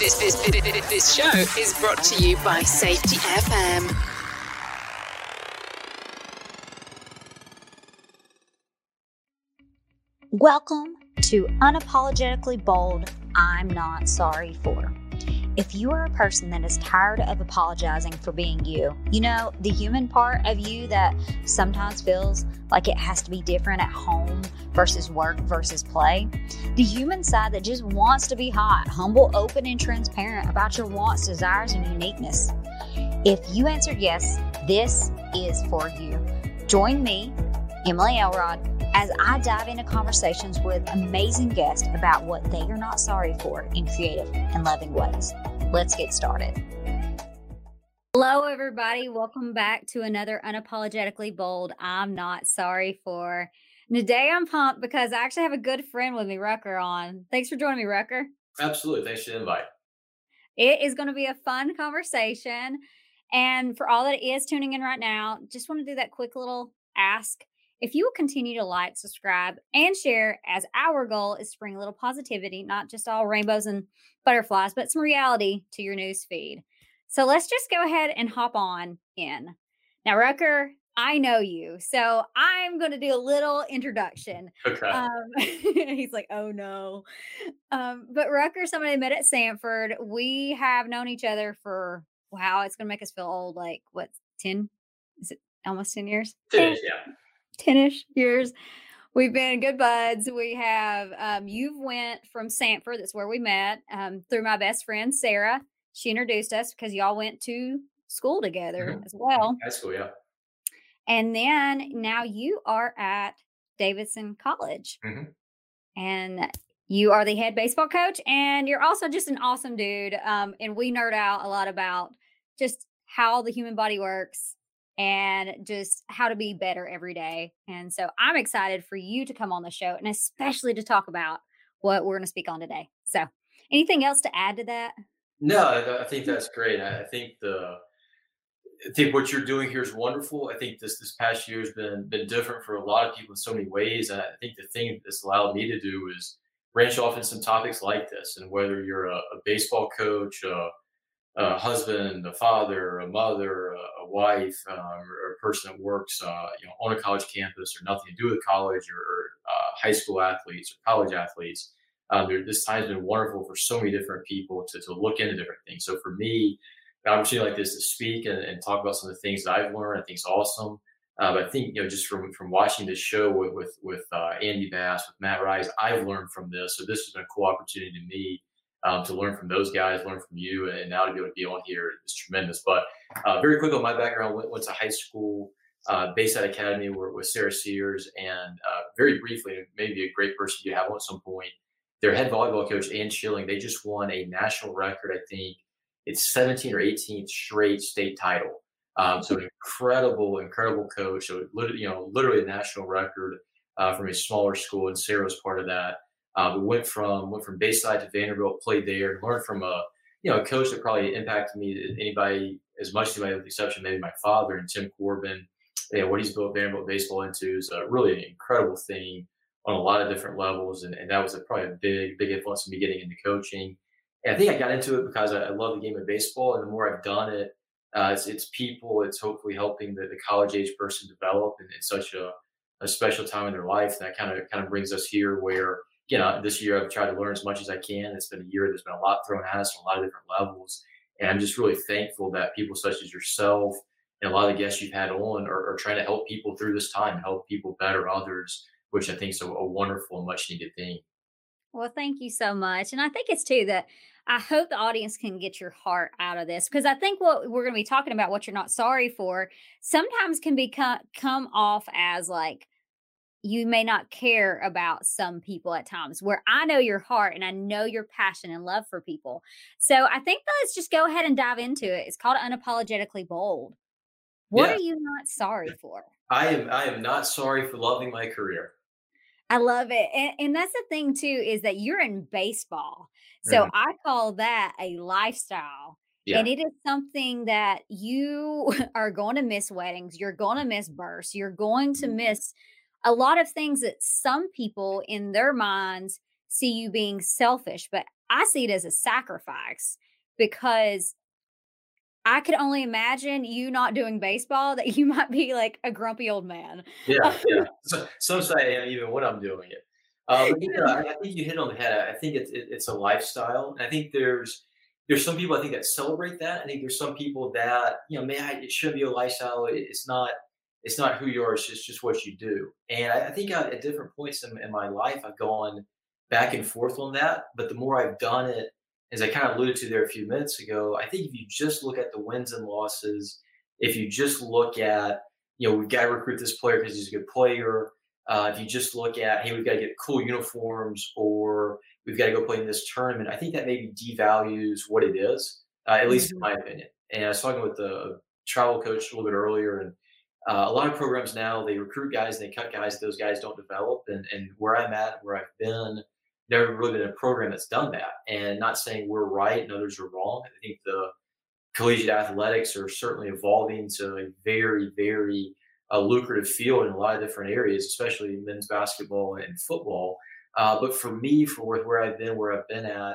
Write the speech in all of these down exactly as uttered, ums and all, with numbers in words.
This, this, this, this show is brought to you by Safety F M. Welcome to Unapologetically Bold, I'm Not Sorry For. If you are a person that is tired of apologizing for being you, you know, the human part of you that sometimes feels like it has to be different at home versus work versus play, the human side that just wants to be hot, humble, open, and transparent about your wants, desires, and uniqueness. If you answered yes, this is for you. Join me, Emily Elrod, as I dive into conversations with amazing guests about what they are not sorry for in creative and loving ways. Let's get started. Hello, everybody. Welcome back to another Unapologetically Bold, I'm Not Sorry For. Today I'm pumped because I actually have a good friend with me, Rucker, on. Thanks for joining me, Rucker. Absolutely. Thanks for the invite. It is going to be a fun conversation. And for all that is tuning in right now, just want to do that quick little ask. If you will continue to like, subscribe, and share, as our goal is to bring a little positivity, not just all rainbows and butterflies, but some reality to your news feed. So let's just go ahead and hop on in. Now, Rucker, I know you, so I'm going to do a little introduction. Okay. Um, he's like, oh no. Um, but Rucker, somebody I met at Sanford. We have known each other for, wow, it's going to make us feel old. Like, what, ten? Is it almost ten years? ten, yeah. ten-ish years. We've been good buds. We have, um, you've went from Sanford, that's where we met, um, through my best friend, Sarah. She introduced us because y'all went to school together Mm-hmm. as well. High school, yeah. And then now you are at Davidson College. Mm-hmm. And you are the head baseball coach, and you're also just an awesome dude. Um, and we nerd out a lot about just how the human body works and just how to be better every day. And so I'm excited for you to come on the show and especially to talk about what we're going to speak on today. So anything else to add to that? No, I, I think that's great. I, I think the I think what you're doing here is wonderful. I think this this past year has been been different for a lot of people in so many ways. And I think the thing that this allowed me to do is branch off in some topics like this. And whether you're a, a baseball coach, a, a husband, a father, a mother, a, a wife, um, or a person that works, uh, you know, on a college campus or nothing to do with college, or, or uh, high school athletes or college athletes, um, there, this time has been wonderful for so many different people to to look into different things. So for me, an opportunity like this to speak and, and talk about some of the things that I've learned, I think is awesome. Uh, but I think, you know, just from from watching this show with with, with uh, Andy Bass, with Matt Rice, I've learned from this. So this has been a cool opportunity to me. Um, to learn from those guys, learn from you, and now to be able to be on here is tremendous. But uh, very quick on my background, went, went to high school, uh, Bayside Academy where, with Sarah Sears, and uh, very briefly, maybe a great person you have on at some point, their head volleyball coach, Ann Schilling, they just won a national record, I think it's seventeen or eighteen straight state title. Um, so an incredible, incredible coach. So literally, you know, literally a national record uh, from a smaller school, and Sarah was part of that. Uh, we went from went from Bayside to Vanderbilt, played there, and learned from a you know a coach that probably impacted me anybody as much as anybody with the exception maybe my father and Tim Corbin. Yeah, what he's built Vanderbilt baseball into is a really an incredible thing on a lot of different levels, and, and that was a, probably a big big influence in me getting into coaching. And I think I got into it because I, I love the game of baseball, and the more I've done it, uh, it's, it's people, it's hopefully helping the, the college age person develop in, in such a, a special time in their life. And that kind of kind of brings us here where. You know, this year I've tried to learn as much as I can. It's been a year there's been a lot thrown at us on a lot of different levels. And I'm just really thankful that people such as yourself and a lot of the guests you've had on are, are trying to help people through this time, help people better others, which I think is a, a wonderful and much needed thing. Well, thank you so much. And I think it's too that I hope the audience can get your heart out of this, because I think what we're going to be talking about, what you're not sorry for, sometimes can become come off as like, you may not care about some people at times, where I know your heart and I know your passion and love for people. So I think let's just go ahead and dive into it. It's called Unapologetically Bold. What Yeah. are you not sorry for? I am I am not sorry for loving my career. I love it. And, and that's the thing too, is that you're in baseball. So Mhm. I call that a lifestyle. Yeah. And it is something that you are going to miss weddings. You're going to miss births. You're going to miss a lot of things that some people in their minds see you being selfish. But I see it as a sacrifice because I could only imagine you not doing baseball, that you might be like a grumpy old man. Yeah, yeah. So, some say I am even when I'm doing it. Uh, but yeah, Yeah. I, I think you hit on the head. I think it's it, it's a lifestyle, and I think there's there's some people I think that celebrate that. I think there's some people that you know, man, it should be a lifestyle. It, it's not. It's not who you are. It's just just what you do. And I, I think I, at different points in, in my life, I've gone back and forth on that. But the more I've done it, as I kind of alluded to there a few minutes ago, I think if you just look at the wins and losses, if you just look at you know, we've got to recruit this player because he's a good player. Uh, if you just look at, hey, we've got to get cool uniforms or we've got to go play in this tournament, I think that maybe devalues what it is, uh, at least in Mhm. my opinion. And I was talking with the travel coach a little bit earlier, and uh, a lot of programs now, they recruit guys and they cut guys, those guys don't develop. And, and where I'm at, where I've been, never really been a program that's done that. And not saying we're right and others are wrong. I think the collegiate athletics are certainly evolving to a very, very uh, lucrative field in a lot of different areas, especially men's basketball and football. Uh, but for me, for where, where I've been, where I've been at,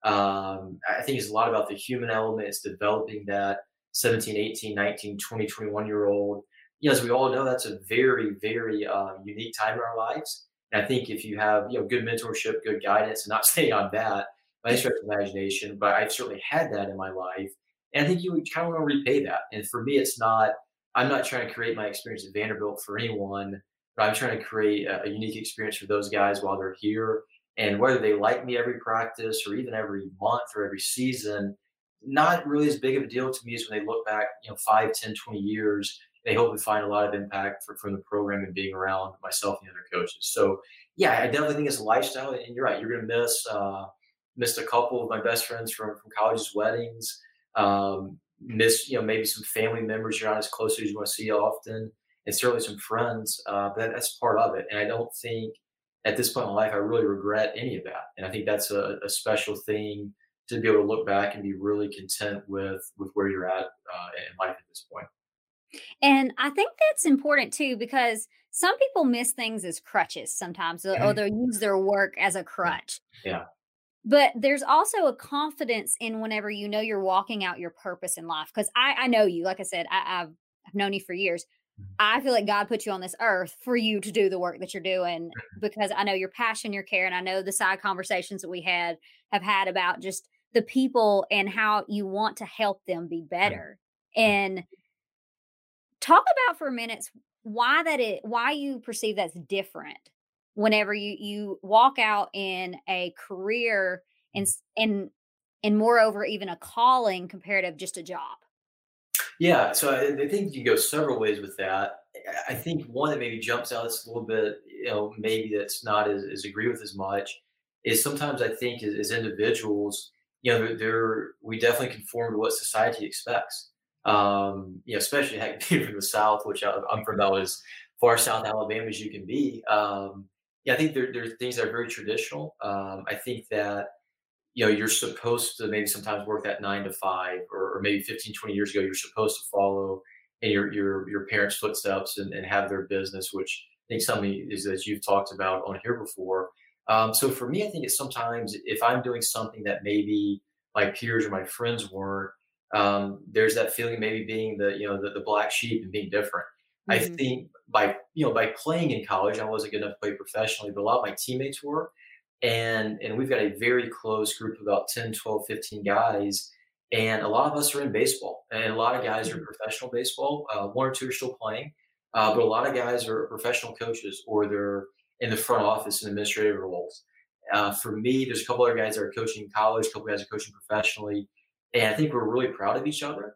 um, I think it's a lot about the human element. It's developing that seventeen, eighteen, nineteen, twenty, twenty-one year old. You know, as we all know, that's a very, very uh, unique time in our lives. And I think if you have, you know, good mentorship, good guidance, and not saying on that by any stretch of imagination, but I've certainly had that in my life. And I think you kind of want to repay that. And for me, it's not, I'm not trying to create my experience at Vanderbilt for anyone, but I'm trying to create a, a unique experience for those guys while they're here. And whether they like me every practice or even every month or every season, not really as big of a deal to me as when they look back, you know, five, ten, twenty years. They hope to find a lot of impact for, from the program and being around myself and the other coaches. So, yeah, I definitely think it's a lifestyle. And you're right, you're going to miss, uh, missed a couple of my best friends from, from college's weddings, um, miss, you know, maybe some family members you're not as close as you want to see often, and certainly some friends. Uh, but that, that's part of it. And I don't think at this point in my life I really regret any of that. And I think that's a, a special thing to be able to look back and be really content with with where you're at uh, in life at this point. And I think that's important too, because some people miss things as crutches sometimes, or or Mhm. they'll use their work as a Yeah. crutch. Yeah. But there's also a confidence in whenever you know you're walking out your purpose in life. Because I, I know you, like I said, I, I've I've known you for years. Mhm. I feel like God put you on this earth for you to do the work that you're doing because I know your passion, your care, and I know the side conversations that we had have had about just the people and how you want to help them be Mhm. better. And talk about for a minute why that it why you perceive that's different whenever you you walk out in a career and s- and and moreover even a calling compared to just a job. Yeah, so I, I think you can go several ways with that. I I think one that maybe jumps out that's a little bit, you know, maybe that's not as, as agree with as much is sometimes I think as, as individuals, you know, they're, they're we definitely conform to what society expects. Um, you know, especially heck, being from the South, which I, I'm from about as far south Alabama as you can be. Um, yeah, I think there, there are things that are very traditional. Um, I think that you know, you're supposed to maybe sometimes work that nine to five, or, or maybe fifteen, twenty years ago, you're supposed to follow in your your your parents' footsteps and, and have their business, which I think something is that you've talked about on here before. Um, so for me, I think it's sometimes if I'm doing something that maybe my peers or my friends weren't, um, there's that feeling maybe being the you know the, the black sheep and being different. I Hmm. think by you know by playing in college, I wasn't good enough to play professionally, but a lot of my teammates were, and and we've got a very close group of about ten, twelve, fifteen guys, and a lot of us are in baseball and a lot of guys are Hmm. professional baseball. Uh, one or two are still playing, uh, but a lot of guys are professional coaches or they're in the front office and administrative roles. Uh, for me, there's a couple other guys that are coaching in college, a couple guys are coaching professionally, and I think we're really proud of each other.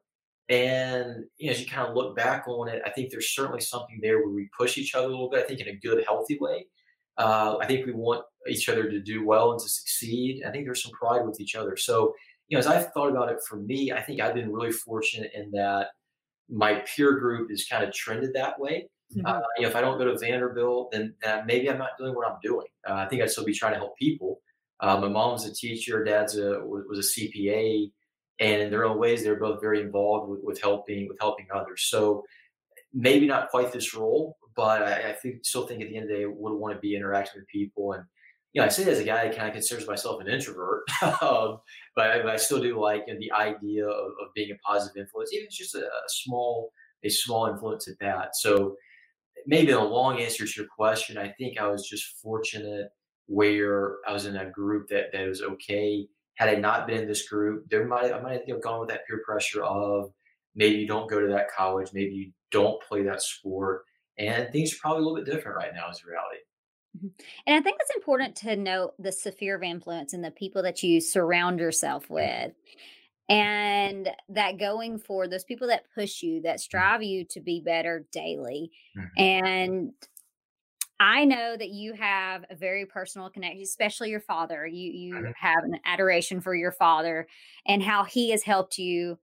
And you know, as you kind of look back on it, I think there's certainly something there where we push each other a little bit. I think in a good, healthy way. uh, I think we want each other to do well and to succeed. I think there's some pride with each other. So, you know, as I've thought about it for me, I think I've been really fortunate in that my peer group is kind of trended that way. Uh, Hmm. you know, if I don't go to Vanderbilt, then, then maybe I'm not doing what I'm doing. Uh, I think I'd still be trying to help people. Uh, my mom's a teacher, dad's a was, was a C P A, and in their own ways, they're both very involved with, with helping with helping others. So maybe not quite this role, but I, I think still think at the end of the day, would want to be interacting with people. And you know, I say that as a guy that kind of considers myself an introvert, um, but, I, but I still do like, you know, the idea of, of being a positive influence, even if it's just a, a small, a small influence at that. So maybe a long answer to your question, I think I was just fortunate where I was in a group that that was okay. Had I not been in this group, there might I might have gone with that peer pressure of maybe you don't go to that college, maybe you don't play that sport, and things are probably a little bit different right now as a reality. Mhm. And I think it's important to note the sphere of influence and the people that you surround yourself with. And that going for those people that push you, that Mhm, strive you to be better daily. mhm, And I know that you have a very personal connection, especially your father. You you mhm. have an adoration for your father and how he has helped you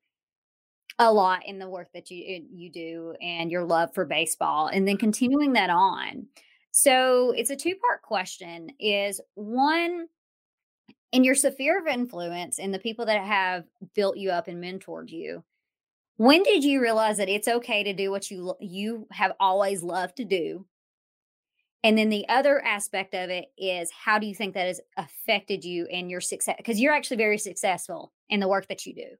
a lot in the work that you you do and your love for baseball and then continuing that on. So, it's a two-part question. Is one, in your sphere of influence and the people that have built you up and mentored you, when did you realize that it's okay to do what you lo- you have always loved to do? And then the other aspect of it is how do you think that has affected you and your success? Because you're actually very successful in the work that you do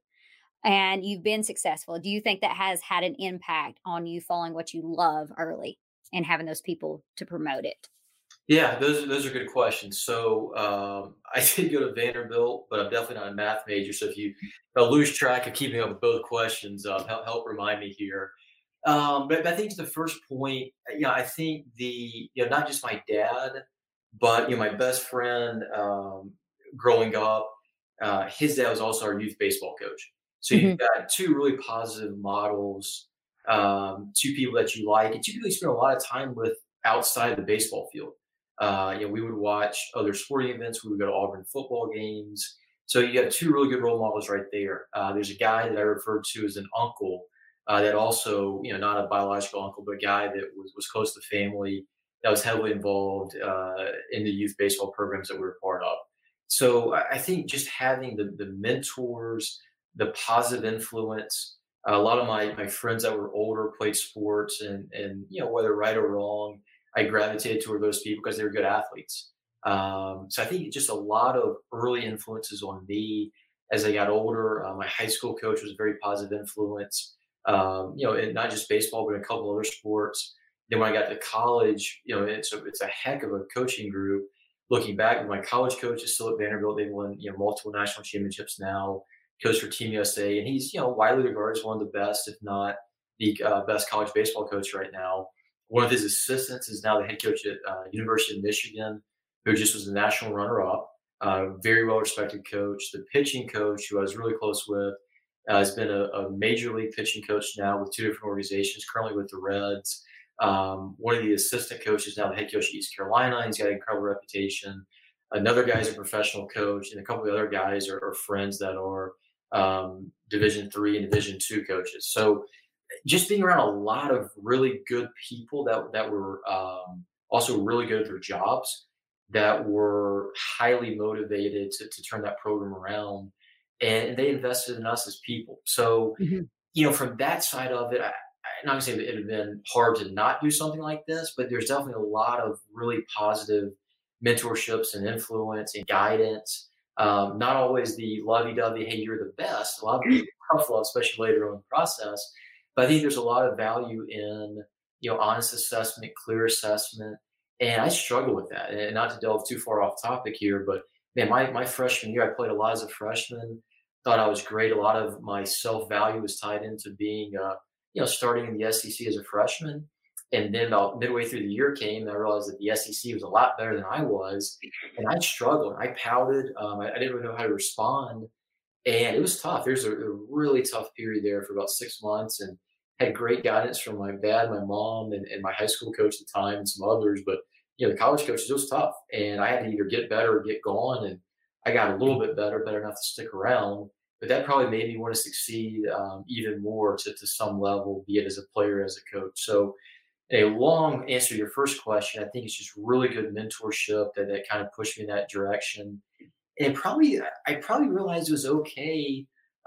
and you've been successful. Do you think that has had an impact on you following what you love early and having those people to promote it? Yeah, those are those are good questions. So um, I did go to Vanderbilt, but I'm definitely not a math major. So if you uh, lose track of keeping up with both questions, uh, help help remind me here. Um, but, but I think to the first point, uh, yeah, I think the you know not just my dad, but you know my best friend um, growing up, uh, his dad was also our youth baseball coach. So you've Mhm. got two really positive models, um, two people that you like, and two people you spend a lot of time with outside of the baseball field. Uh, you know, we would watch other sporting events. We would go to Auburn football games. So you have two really good role models right there. Uh, there's a guy that I refer to as an uncle uh, that also, you know, not a biological uncle, but a guy that was, was close to family that was heavily involved uh, in the youth baseball programs that we were part of. So I I think just having the, the mentors, the positive influence, a lot of my, my friends that were older played sports and, and, you know, whether right or wrong, I gravitated toward those people because they were good athletes. Um, so I think just a lot of early influences on me as I got older. Uh, my high school coach was a very positive influence, um, you know, and not just baseball, but a couple other sports. Then when I got to college, you know, it's a, it's a heck of a coaching group. Looking back, my college coach is still at Vanderbilt. They've won, you know, multiple national championships now. Coach for Team U S A, and he's, you know, widely regarded as one of the best, if not the uh, best college baseball coach right now. One of his assistants is now the head coach at uh, University of Michigan, who just was the national runner-up. Uh, very well-respected coach. The pitching coach, who I was really close with, uh, has been a, a major league pitching coach now with two different organizations. Currently with the Reds. Um, one of the assistant coaches now the head coach at East Carolina. He's got an incredible reputation. Another guy's a professional coach, and a couple of other guys are, are friends that are um, Division three and Division two coaches. So just being around a lot of really good people that that were um, also really good at their jobs, that were highly motivated to, to turn that program around, and they invested in us as people. So Mhm. you know, from that side of it, I, I'm not gonna say that it had been hard to not do something like this, but there's definitely a lot of really positive mentorships and influence and guidance. Um, not always the lovey-dovey, "Hey, you're the best." A lot of it tough love, especially later on in the process. But I think there's a lot of value in you know honest assessment, clear assessment, and I struggle with that. And not to delve too far off topic here, but man, my my freshman year, I played a lot as a freshman. Thought I was great. A lot of my self value was tied into being, uh, you know, starting in the S E C as a freshman. And then about midway through the year came, and I realized that the S E C was a lot better than I was, and I struggled. I pouted. Um, I, I didn't really know how to respond, and it was tough. There's a, a really tough period there for about six months, and had great guidance from my dad, my mom, and, and my high school coach at the time, and some others. But you know, the college coaches, it was tough, and I had to either get better or get gone. And I got a little bit better, better enough to stick around. But that probably made me want to succeed um, even more to, to some level, be it as a player, as a coach. So a long answer to your first question, I think it's just really good mentorship that, that kind of pushed me in that direction. And probably, I probably realized it was okay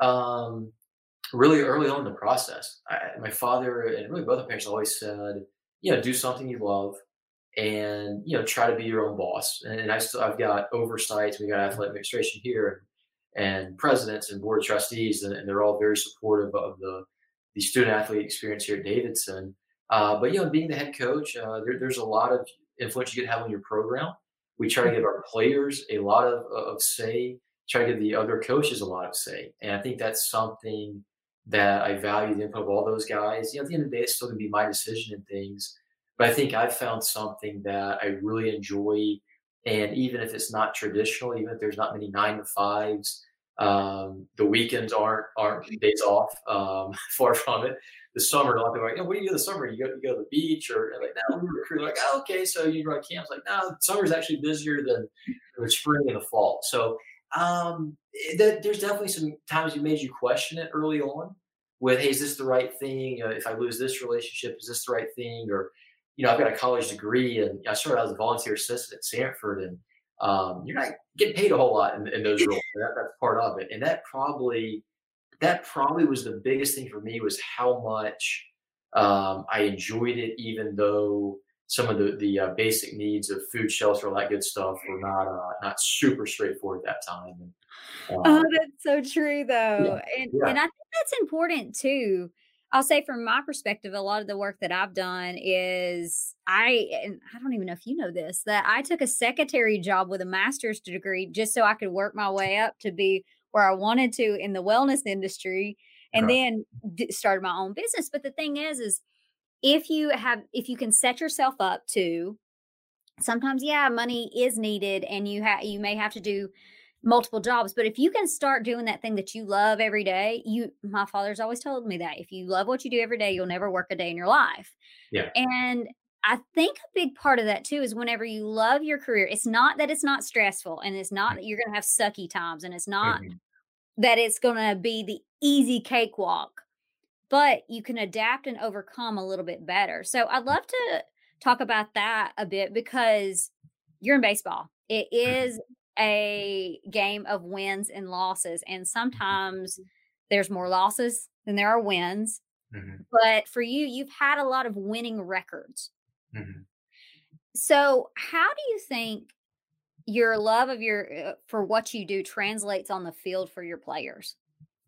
um, really early on in the process. I, my father and really both my parents always said, you know, do something you love and, you know, try to be your own boss. And I still, I've got oversights. We got athletic administration here and presidents and board of trustees, and, and they're all very supportive of the, the student athlete experience here at Davidson. Uh, but, you know, being the head coach, uh, there, there's a lot of influence you can have on your program. We try to give our players a lot of, of say, try to give the other coaches a lot of say. And I think that's something that I value, the input of all those guys. You know, at the end of the day, it's still going to be my decision and things. But I think I've found something that I really enjoy. And even if it's not traditional, even if there's not many nine to fives, um, the weekends aren't aren't days off. Um, far from it. The summer, a lot of people are like, "Oh, what do you do in the summer? You go you go to the beach?" Or like, "No, we recruit." Like, oh, okay, so you run camps? Like, no, summer's actually busier than the spring and the fall. So um, th- there's definitely some times you made you question it early on. With, hey, is this the right thing? Uh, if I lose this relationship, is this the right thing? Or, you know, I've got a college degree, and I started out as a volunteer assistant at Sanford, and um, you're not getting paid a whole lot in, in those roles. That, that's part of it, and that probably that probably was the biggest thing for me, was how much um, I enjoyed it, even though some of the the uh, basic needs of food, shelter, all that good stuff were not uh, not super straightforward at that time. And, Oh, um, that's so true yeah, though. And yeah, and I think that's important too. I'll say from my perspective, a lot of the work that I've done is I and I don't even know if you know this, that I took a secretary job with a master's degree just so I could work my way up to be where I wanted to in the wellness industry, and right, then d- started my own business. But the thing is, is if you have if you can set yourself up to sometimes, yeah, money is needed and you have you may have to do multiple jobs, but if you can start doing that thing that you love every day, you my father's always told me that if you love what you do every day, you'll never work a day in your life. yeah, And I think a big part of that too is whenever you love your career, it's not that it's not stressful, and it's not that you're going to have sucky times, and it's not mhm, that it's going to be the easy cakewalk, but you can adapt and overcome a little bit better. So I'd love to talk about that a bit, because you're in baseball. It mhm, is a game of wins and losses, and sometimes there's more losses than there are wins. mhm, But for you, you've had a lot of winning records. mhm. So how do you think your love of your uh, for what you do translates on the field for your players?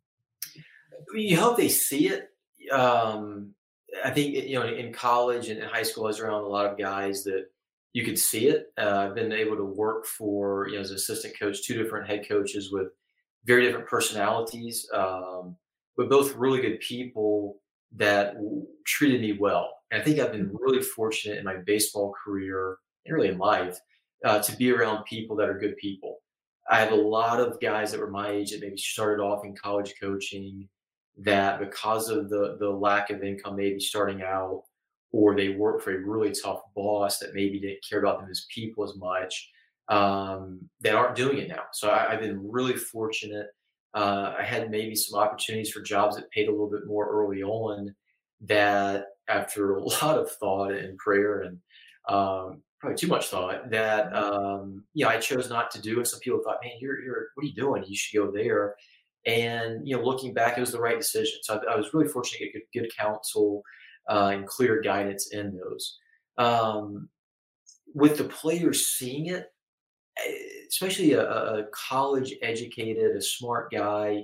You hope they see it. Um, I think, you know, in college and in high school, I was around a lot of guys that you could see it. Uh, I've been able to work for, you know, as an assistant coach, two different head coaches with very different personalities, um, but both really good people that w- treated me well. And I think I've been really fortunate in my baseball career and really in life uh, to be around people that are good people. I have a lot of guys that were my age that maybe started off in college coaching, that because of the the lack of income maybe starting out, or they work for a really tough boss that maybe didn't care about them as people as much, um, that aren't doing it now. So I, I've been really fortunate. Uh, I had maybe some opportunities for jobs that paid a little bit more early on, that after a lot of thought and prayer and um, probably too much thought, that um, you know, I chose not to do. And some people thought, man, you're, you're what are you doing? You should go there. And, you know, looking back, it was the right decision. So I, I was really fortunate to get good, good counsel uh, and clear guidance in those. Um, with the players seeing it, eh, especially a, a college educated, a smart guy,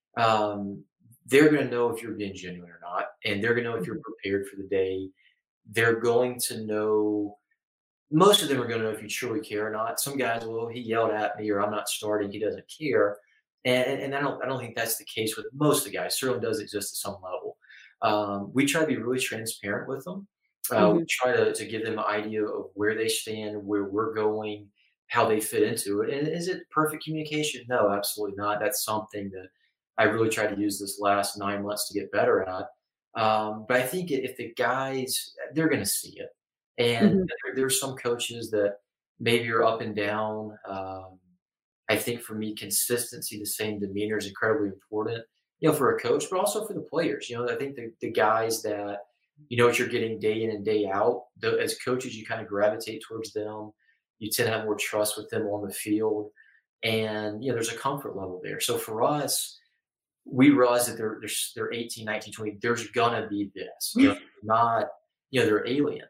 um, they're going to know if you're being genuine or not. And they're going to know if you're Mhm. prepared for the day. They're going to know, most of them are going to know if you truly care or not. Some guys, well, he yelled at me, or I'm not starting, he doesn't care. And, and I don't I don't think that's the case with most of the guys. Certainly does exist at some level. Um, we try to be really transparent with them. Uh, we Mhm. try to, to give them an idea of where they stand, where we're going, how they fit into it. And is it perfect communication? No, absolutely not. That's something that I really tried to use this last nine months to get better at. Um, but I think if the guys, they're going to see it. And Mhm. there, there's some coaches that maybe are up and down. Um, I think for me, consistency, the same demeanor is incredibly important, you know, for a coach, but also for the players. You know, I think the, the guys that, you know, what you're getting day in and day out, the, as coaches, you kind of gravitate towards them. You tend to have more trust with them on the field. And, you know, there's a comfort level there. So for us, we realize that they're, they're, they're eighteen, nineteen, twenty, there's going to be this, you know, not, you know, they're aliens.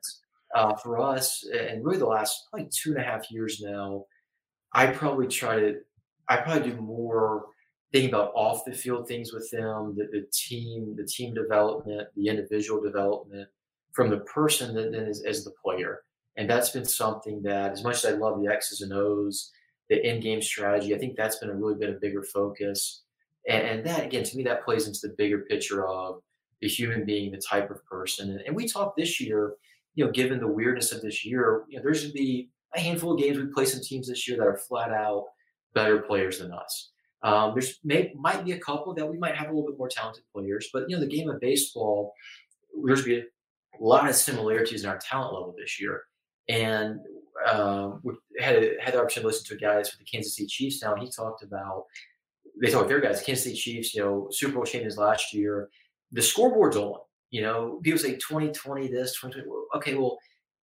uh, for us, and really the last probably two and a half years now, I probably try to, I probably do more thinking about off the field things with them, the, the team, the team development, the individual development from the person that then is as the player. And that's been something that, as much as I love the X's and O's, the in-game strategy, I think that's been a really been a bigger focus. And, and that, again, to me, that plays into the bigger picture of the human being, the type of person. And, and we talked this year, you know, given the weirdness of this year, you know, there's going to be a handful of games we play some teams this year that are flat out better players than us. Um, there's may might be a couple that we might have a little bit more talented players, but you know, the game of baseball, there's be a lot of similarities in our talent level this year. And um, we had had the opportunity to listen to guys with the Kansas City Chiefs now, and he talked about they talked their guys, the Kansas City Chiefs, you know, Super Bowl champions last year. The scoreboard's on. You know, people say twenty twenty this, twenty twenty. Okay, well,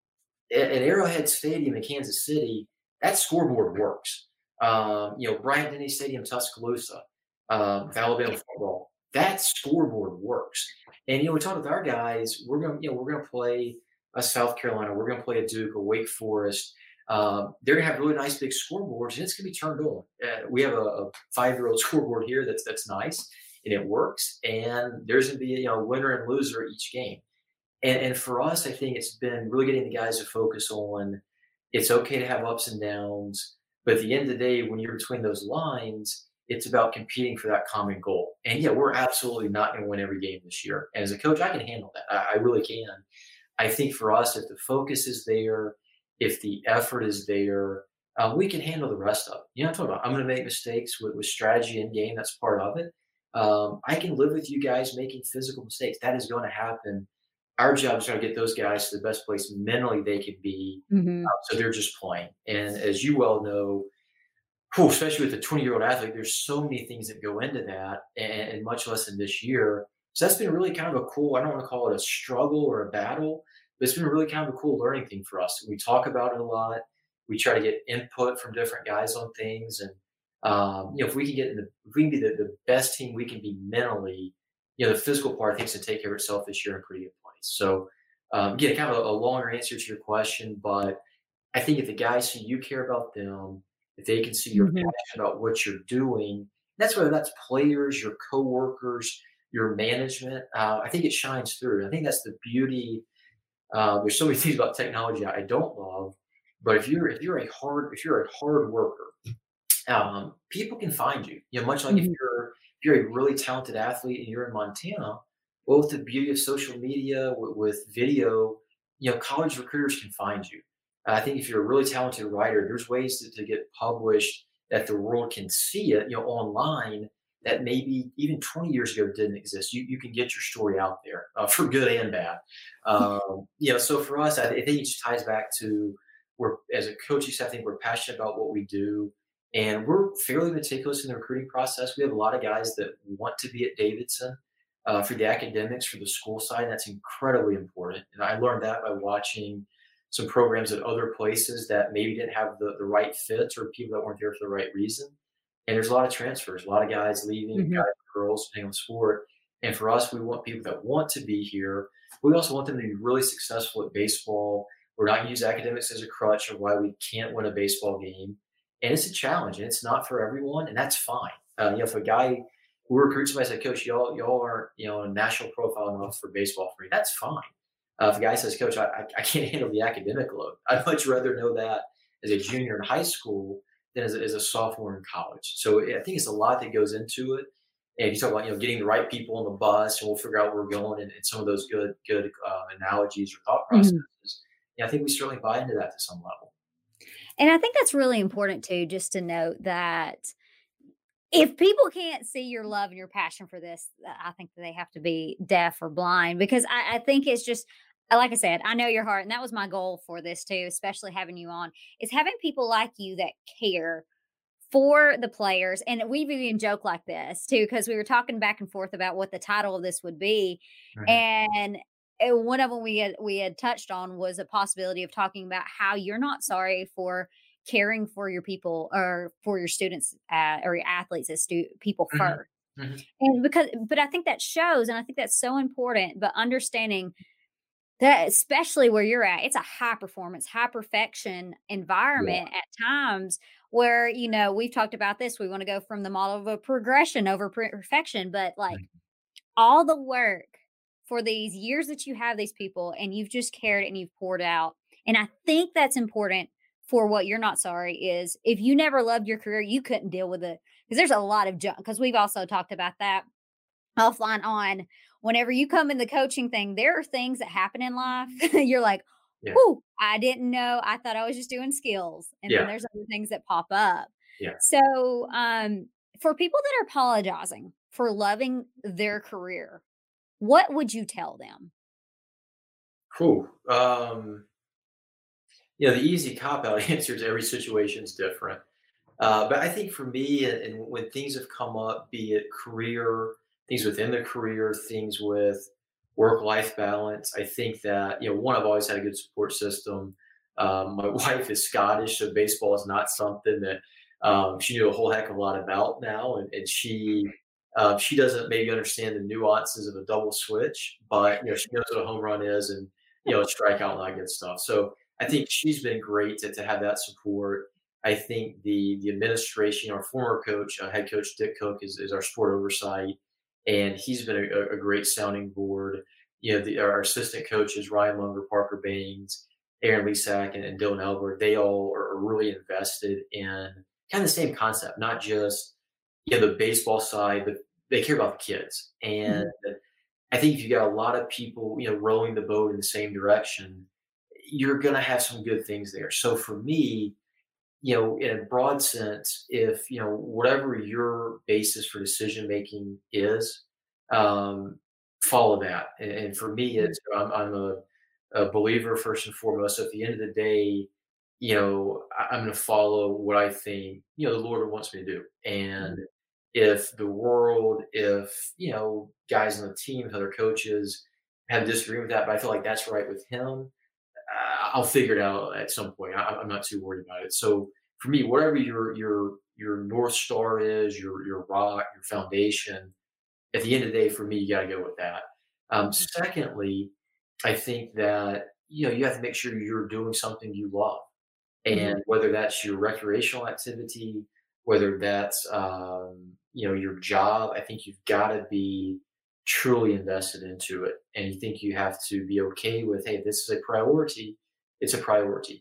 at, at Arrowhead Stadium in Kansas City, that scoreboard works. Um, you know, Bryant Denny Stadium, Tuscaloosa, um, with Alabama football, that scoreboard works. And you know, we talk with our guys. We're gonna, you know, we're gonna play a South Carolina. We're gonna play a Duke, a Wake Forest. Um, they're gonna have really nice big scoreboards, and it's gonna be turned on. Uh, we have a, a five-year-old scoreboard here that's that's nice, and it works. And there's gonna be you know winner and loser each game. And and for us, I think it's been really getting the guys to focus on. It's okay to have ups and downs, but at the end of the day, when you're between those lines, it's about competing for that common goal. And yeah, we're absolutely not going to win every game this year. And as a coach, I can handle that. I, I really can. I think for us, if the focus is there, if the effort is there, uh, we can handle the rest of it. You know, I'm talking about I'm going to make mistakes with, with strategy in game. That's part of it. Um, I can live with you guys making physical mistakes. That is going to happen. Our job is trying to get those guys to the best place mentally they can be. Mm-hmm. Uh, so they're just playing. And as you well know, whew, especially with a twenty-year-old athlete, there's so many things that go into that, and, and much less in this year. So that's been really kind of a cool, I don't want to call it a struggle or a battle, but it's been really kind of a cool learning thing for us. We talk about it a lot. We try to get input from different guys on things. And, um, you know, if we can get in the, if we can be the, the best team we can be mentally, you know, the physical part I think is to take care of itself this year in a pretty good place. So, um, again, kind of a, a longer answer to your question, but I think if the guys see you care about them, if they can see you're Mm-hmm. passionate about what you're doing, that's whether that's players, your coworkers, your management. Uh, I think it shines through. I think that's the beauty. Uh, there's so many things about technology I don't love, but if you're if you're a hard if you're a hard worker, um, people can find you. You know, much like if Mm-hmm. you're if you're a really talented athlete and you're in Montana, well, with the beauty of social media, with, with video, you know, college recruiters can find you. I think if you're a really talented writer, there's ways to, to get published that the world can see it, you know, online that maybe even twenty years ago didn't exist. You you can get your story out there uh, for good and bad. Um, you know, so for us, I, I think it just ties back to we're as a coaching staff, I think we're passionate about what we do, and we're fairly meticulous in the recruiting process. We have a lot of guys that want to be at Davidson uh, for the academics, for the school side. And that's incredibly important, and I learned that by watching some programs at other places that maybe didn't have the, the right fit or people that weren't there for the right reason. And there's a lot of transfers, a lot of guys leaving, Mm-hmm. guys, girls, depending on the sport. And for us, we want people that want to be here. We also want them to be really successful at baseball. We're not going to use academics as a crutch of why we can't win a baseball game. And it's a challenge, and it's not for everyone, and that's fine. Uh, you know, if a guy who recruits somebody says, "Coach, y'all, y'all aren't, you know, a national profile enough for baseball for me," that's fine. Uh, if a guy says, "Coach, I, I I can't handle the academic load," I'd much rather know that as a junior in high school than as a, as a sophomore in college. So I think it's a lot that goes into it. And you talk about, you know, getting the right people on the bus, and we'll figure out where we're going, and, and some of those good good uh, analogies or thought Mm-hmm. processes. Yeah, I think we certainly buy into that to some level. And I think that's really important too, just to note that if people can't see your love and your passion for this, I think that they have to be deaf or blind, because I, I think it's just, like I said, I know your heart. And that was my goal for this too, especially having you on, is having people like you that care for the players. And we've even joked like this too, because we were talking back and forth about what the title of this would be. Right. And uh, one of them we had, we had touched on was a possibility of talking about how you're not sorry for caring for your people or for your students uh, or your athletes as stu- people Mhm. first. Mhm. And because, but I think that shows, and I think that's so important, but understanding That especially where you're at, it's a high performance, high perfection Yeah. environment at times where, you know, we've talked about this. We want to go from the model of a progression over per- perfection, but like Mhm. all the work for these years that you have these people and you've just cared and you've poured out. And I think that's important for what you're not sorry is if you never loved your career, you couldn't deal with it because there's a lot of junk. Because we've also talked about that offline on whenever you come in the coaching thing, there are things that happen in life. You're like, Yeah. whoo, I didn't know. I thought I was just doing skills. And then Yeah. there's other things that pop up. Yeah. So um for people that are apologizing for loving their career, what would you tell them? Cool. Um, you know, the easy cop out answer is every situation is different. Uh, but I think for me, and, and when things have come up, be it career, things within the career, things with work life balance, I think that, you know, one, I've always had a good support system. Um, my wife is Scottish, so baseball is not something that um, she knew a whole heck of a lot about now. And, and she, uh, she doesn't maybe understand the nuances of a double switch, but, you know, she knows what a home run is and, you know, a strikeout and all that good stuff. So I think she's been great to, to have that support. I think the the administration, our former coach, uh, head coach Dick Cook, is, is our sport oversight, and he's been a, a great sounding board. You know, the, our assistant coaches Ryan Munger, Parker Baines, Aaron Lesack, and, and Dylan Elbert, they all are are really invested in kind of the same concept, not just you know the baseball side, but they care about the kids. And Mhm. I think if you got a lot of people, you know, rowing the boat in the same direction, you're going to have some good things there. So for me, you know, in a broad sense, if, you know, whatever your basis for decision making is, um, follow that. And, and for me, Mhm. it's, I'm, I'm a, a believer first and foremost. So at the end of the day, you know, I, I'm going to follow what I think, you know, the Lord wants me to do. And Mhm. if the world, if, you know, guys on the team, other coaches have disagreement with that, but I feel like that's right with him, uh, I'll figure it out at some point. I, I'm not too worried about it. So for me, whatever your your your north star is, your your rock, your foundation, at the end of the day, for me, you got to go with that. Um, Mhm. secondly, I think that you know you have to make sure you're doing something you love, Mhm. and whether that's your recreational activity, whether that's um, you know your job, I think you've got to be truly invested into it, and you think you have to be okay with, hey, this is a priority. It's a priority.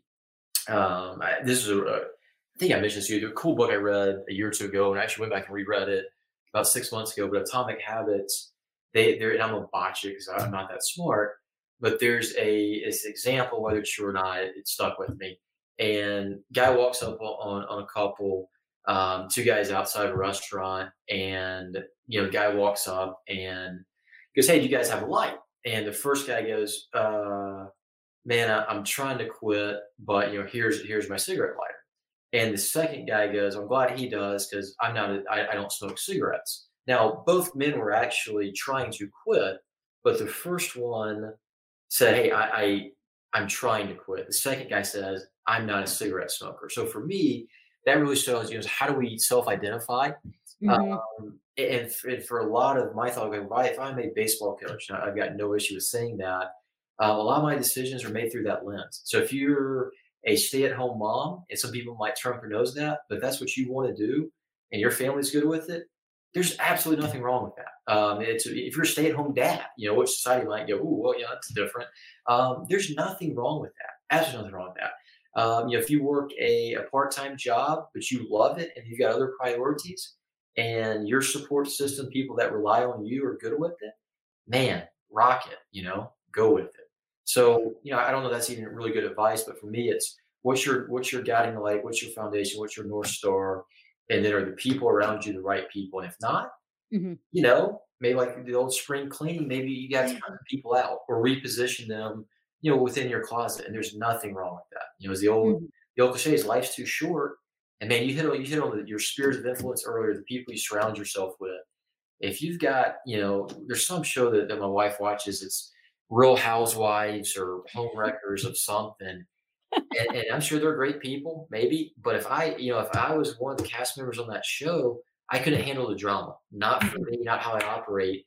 Um, I, this is a, a, I think I mentioned this to you. A cool book I read a year or two ago, and I actually went back and reread it about six months ago. But Atomic Habits, they, they're, and I'm gonna botch it because I'm not that smart. But there's a this example, whether it's true or not, it, it stuck with me. And guy walks up on on a couple, um, two guys outside a restaurant, and you know, the guy walks up and goes, "Hey, do you guys have a light?" And the first guy goes, uh, man, I, I'm trying to quit, but you know, here's here's my cigarette lighter. And the second guy goes, I'm glad he does because I'm not, a, I, I don't smoke cigarettes. Now, both men were actually trying to quit, but the first one said, hey, I, I I'm trying to quit. The second guy says, I'm not a cigarette smoker. So for me, that really shows you know how do we self-identify. Mhm. Um, and, f- and for a lot of my thought, if, I, if I'm a baseball coach, and I've got no issue with saying that, uh, a lot of my decisions are made through that lens. So if you're a stay-at-home mom, and some people might turn up their nose at that, but that's what you want to do, and your family's good with it, there's absolutely nothing wrong with that. Um, it's if you're a stay-at-home dad, you know, which society might go, oh, well, yeah, that's different. Um, there's nothing wrong with that. Absolutely nothing wrong with that. Um, you know, if you work a, a part-time job, but you love it and you've got other priorities, and your support system, people that rely on you are good with it, man, rock it, you know, go with it. So, you know, I don't know if that's even really good advice, but for me, it's what's your what's your guiding light, what's your foundation, what's your north star, and then are the people around you the right people? And if not, Mhm. you know, maybe like the old spring cleaning, maybe you got to cut people out or reposition them, you know, within your closet. And there's nothing wrong with that. You know, as the old Mhm. the old cliche is life's too short. And man, you hit on you hit on the, your spheres of influence earlier, the people you surround yourself with. If you've got, you know, there's some show that, that my wife watches, it's Real Housewives or Home Wreckers of something. And, and I'm sure they're great people, maybe. But if I, you know, if I was one of the cast members on that show, I couldn't handle the drama. Not for me, not how I operate.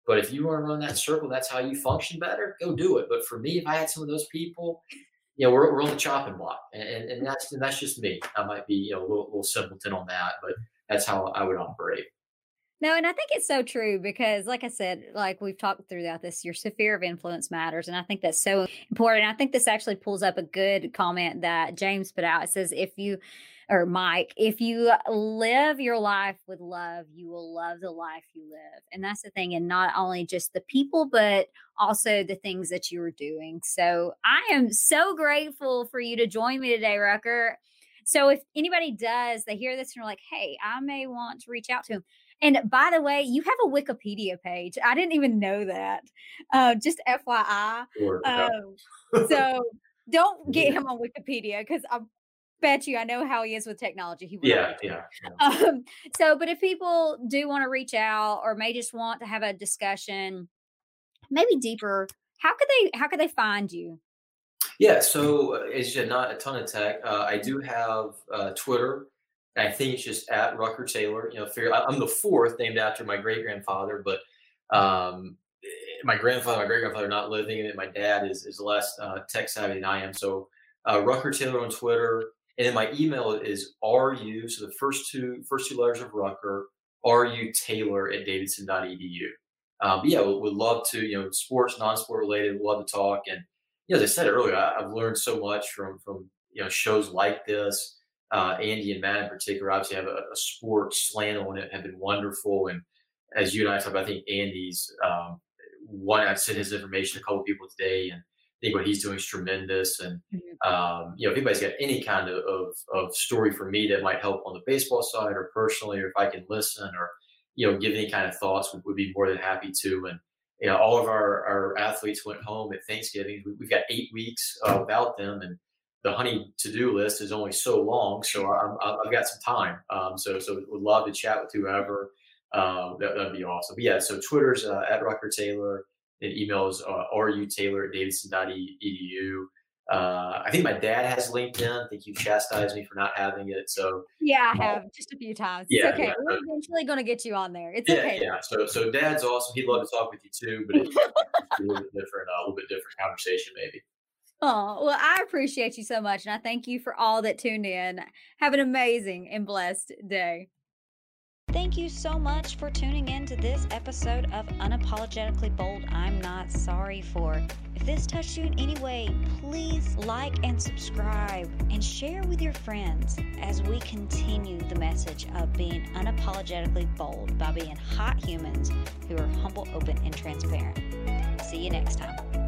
But if you want to run that circle, that's how you function better, go do it. But for me, if I had some of those people, you know, we're, we're on the chopping block. And, and, and that's and that's just me. I might be, you know, a little, little simpleton on that, but that's how I would operate. No, and I think it's so true because, like I said, like we've talked throughout this, your sphere of influence matters. And I think that's so important. I think this actually pulls up a good comment that James put out. It says, if you, or Mike, if you live your life with love, you will love the life you live. And that's the thing. And not only just the people, but also the things that you are doing. So I am so grateful for you to join me today, Rucker. So if anybody does, they hear this and are like, hey, I may want to reach out to him. And by the way, you have a Wikipedia page. I didn't even know that. Uh, just F Y I. Sure. Um, so don't get him on Wikipedia because I bet you I know how he is with technology. He will. Yeah, yeah. yeah. Um, so, but if people do want to reach out or may just want to have a discussion, maybe deeper, how could they? How could they find you? Yeah. So, uh, as you said, not a ton of tech. Uh, I do have uh, Twitter. I think it's just at Rucker Taylor. You know, figure, I'm the fourth, named after my great grandfather, but um, my grandfather, my great grandfather, are not living, and my dad is is less uh, tech savvy than I am. So, uh, Rucker Taylor on Twitter, and then my email is ru. So the first two first two letters of Rucker, ru Taylor at davidson dot e d u. Um, but yeah, we would love to, you know, sports, non-sport related. We'd love to talk, and you know, as I said earlier, I, I've learned so much from from you know shows like this. Uh, Andy and Matt in particular obviously have a, a sports slant on it, have been wonderful. And as you and I talked about, I think Andy's um, one, I've sent his information to a couple people today, and I think what he's doing is tremendous. And, Mm-hmm. um, you know, if anybody's got any kind of, of, of story for me that might help on the baseball side or personally, or if I can listen or, you know, give any kind of thoughts, we would be more than happy to. And, you know, all of our, our athletes went home at Thanksgiving. We, we've got eight weeks uh, without them. And the honey to-do list is only so long, so I'm, I've got some time. Um, so, so would love to chat with whoever. Um, that, that'd be awesome. But yeah, so Twitter's uh, at Rucker Taylor, and email is uh, ru Taylor at davidson dot e d u. Uh, I think my dad has LinkedIn. I think you chastised me for not having it. So yeah, I have uh, just a few times. It's yeah, okay. yeah. We're eventually going to get you on there. It's yeah, okay. Yeah. So, so Dad's awesome. He'd love to talk with you too, but it's a little bit different, uh, a little bit different conversation maybe. Oh, well, I appreciate you so much. And I thank you for all that tuned in. Have an amazing and blessed day. Thank you so much for tuning in to this episode of Unapologetically Bold, I'm Not Sorry For. If this touched you in any way, please like and subscribe and share with your friends as we continue the message of being unapologetically bold by being hot humans who are humble, open, and transparent. See you next time.